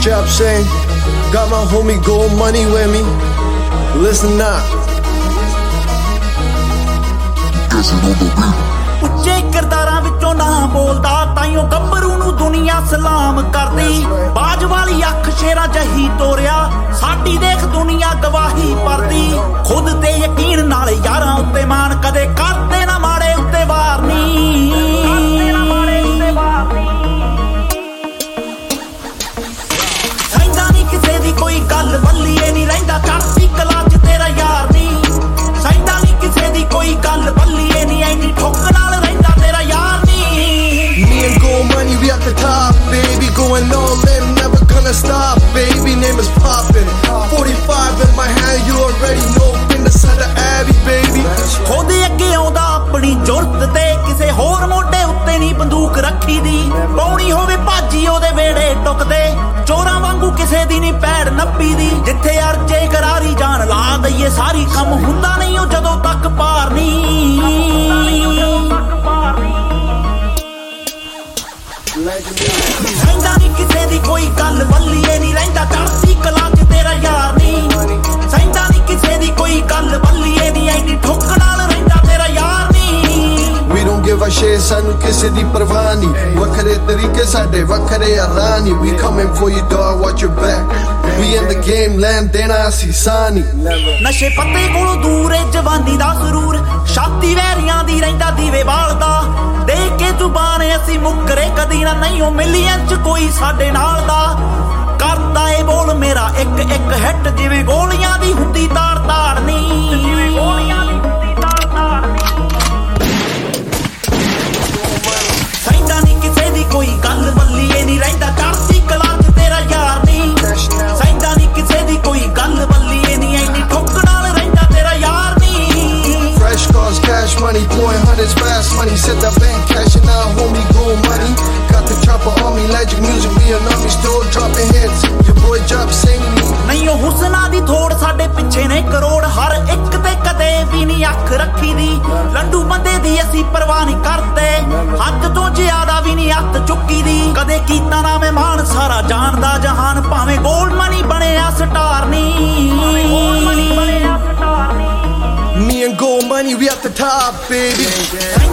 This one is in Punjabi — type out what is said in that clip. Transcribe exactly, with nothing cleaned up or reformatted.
Job saying, got my homie Gold Money with me. Listen up. ਉੱਚੇ ਕਿਰਦਾਰਾਂ ਵਿੱਚੋਂ ਨਾ ਬੋਲਦਾ ਤਾਈਓ ਗੱਭਰੂ ਨੂੰ ਦੁਨੀਆ ਸਲਾਮ ਕਰਦੀ ਬਾਜ ਵਾਲੀ ਅੱਖ ਸ਼ੇਰਾਂ ਜਹੀ ਤੋਰਿਆ ਸਾਡੀ ਦੇਖ ਦੁਨੀਆ ਗਵਾਹੀ ਪਰਦੀ ਖੁਦ ਤੇ ਯਕੀਨ ਨਾਲ ਯਾਰਾਂ ਉੱਤੇ ਮਾਣ ਕਦੇ ਕਰਦੇ ਨਾ ਮਾੜੇ ਉੱਤੇ ਵਾਰ ਨੀ ਰਹਿੰਦਾ ਨੀ ਕਿਸੇ ਦੀ ਕੋਈ ਗੱਲ ਬੱਲੀਏ ਨੀ ਰਹਿੰਦਾ ਚੜ੍ਹਦੀ ਕਲਾ ਚ ਤੇਰਾ ਯਾਰ ਨੀ ਰਹਿੰਦਾ ਨੀ ਕਿਸੇ ਦੀ ਕੋਈ ਗੱਲ ਬੱਲੀਏ ਨੀ ਐਨੀ ਠੋਕ ਨਾਲ ਰਹਿੰਦਾ ਤੇਰਾ ਯਾਰ ਨੀ Me and Gold Money, we at the top, baby. Going all in, never gonna stop, baby. Name is poppin'. forty-five in my hand, you already know. In the center, Abby, baby. ਖੁਦ ਅੱਗੇ ਆਉਂਦਾ ਆਪਣੀ ਜੁਰਤ ਤੇ ਕਿਸੇ ਹੋਰ ਮੋਢੇ ਉੱਤੇ ਨਹੀਂ ਬੰਦੂਕ ਰੱਖੀ ਦੀ ਪਾਉਣੀ ਹੋਵੇ ਭਾਜੀ ਉਹਦੇ ਵੇੜੇ ਟੁੱਕਦੇ ਚੋਰਾਂ ਵਾਂਗੂ ਕਿਸੇ ਦੀ ਨਹੀਂ ਪੈੜ ਨੱਪੀ ਦੀ ਜਿੱਥੇ ਅਰਜੇ ਕਰਾਰੀ ਜਾਨ ਲਾ ਦਈਏ ਸਾਰੀ ਕੰਮ ਹੁੰਦਾ ਨਹੀਂ ਉਹ ਜਦੋਂ ਤੱਕ ਪਾਰ ਨਹੀਂ ਰਹਿੰਦਾ ਨੀ ਕਿਸੇ ਦੀ ਕੋਈ ਗੱਲ ਬੱਲੀਏ ਨੀ ਰਹਿੰਦਾ ਚੜ੍ਹਦੀ ਕਲਾ ਚ ਤੇਰਾ ਯਾਰ ਨੀ ਰਹਿੰਦਾ ਨੀ ਕਿਸੇ ਦੀ ਕੋਈ ਗੱਲ ਬੱਲੀਏ ਨੀ ਐਨੀ ਠੋਕ ਨਾਲ ਰਹਿੰਦਾ ਤੇਰਾ ਯਾਰ ਨੀ We don't give a shit, ਸਾਨੂੰ ਕਿਸੇ ਦੀ ਪਰਵਾਹ ਨੀ ਵੱਖਰੇ ਤਰੀਕੇ ਸਾਡੇ ਵੱਖਰੇ ਆਰਾਨੀ We coming for you dog, watch your back We in the game, ਲੈਣ ਦੇਣਾ ਅਸੀਂ ਸਾਨੀ ਨਸ਼ੇ ਪੱਤੇ ਕੋਲੋਂ ਦੂਰ ਏ ਜਵਾਨੀ ਦਾ ਸਰੂਰ ਛਾਤੀ ਵੈਰੀਆਂ ਦੀ ਰਹਿੰਦਾ ਦੀਵੇ ਬਾਲਦਾ ਦੇਖ ਕੇ ਜ਼ੁਬਾਨ ਅਸੀਂ ਮੁੱਕਰੇ ਕਦੀ ਨਾ ਨਹੀਂ ਉਹ ਮਿਲੀਆਂ ਚ ਕੋਈ ਸਾਡੇ ਨਾਲ ਦਾ ਕਰਦਾ ਏ ਬੋਲ ਮੇਰਾ ਇੱਕ ਇੱਕ ਹਿੱਟ ਜਿਵੇਂ ਗੋਲੀਆਂ ਦੀ ਹੁੰਦੀ ਤਾੜ ਤਾੜ ਨੀ ਜਿਵੇਂ ਗੋਲੀਆਂ ਦੀ ਹੁੰਦੀ ਤਾੜ ਤਾੜ ਨੀ ਰਹਿੰਦਾ ਨੀ ਕਿਸੇ ਦੀ ਕੋਈ ਗੱਲ ਬੱਲੀਏ ਨੀ ਰਹਿੰਦਾ ਚੜ੍ਹਦੀ ਕਲਾ ਚ ਤੇਰਾ ਯਾਰ ਨੀ ਰਹਿੰਦਾ ਨੀ ਕਿਸੇ ਦੀ ਕੋਈ ਗੱਲ ਬੱਲੀਏ ਨੀ ਐਨੀ ਠੋਕ ਨਾਲ ਰਹਿੰਦਾ ਤੇਰਾ ਯਾਰ ਨੀ Fresh cars, cash money, blowing hundreds fast money Set that bank cashing out, homie, Gold Money Got the chopper on me, Logic Music, me and Nami still dropping hits Your boy Job singing me ਨਹੀਂ ਉਹ ਹੁਸਨਾ ਦੀ ਥੋੜ ਸਾਡੇ ਪਿੱਛੇ ਨੇ ਕਰੋੜ ਹਰ ਇੱਕ ਤੇ ਕਦੇ ਵੀ ਨਹੀਂ ਅੱਖ ਰੱਖੀ ਦੀ ਲੰਡੂ ਬੰਦੇ ਦੀ ਅਸੀਂ ਪਰਵਾਹ ਨਹੀਂ ਕਰਦੇ ਹੱਦ ਤੋਂ ਜ਼ਿਆਦਾ ਵੀ ਨਹੀਂ ਹੱਥ ਚੁੱਕੀ ਦੀ ਕਦੇ ਕੀਤਾ ਨਾ ਮਹਿਮਾਨ ਸਾਰਾ ਜਾਣਦਾ ਜਹਾਨ ਭਾਵੇਂ ਗੋਲਡ ਮਨੀ ਬਣਿਆ ਸਟਾਰ ਨਹੀਂ Me and Gold Money, we at the top, baby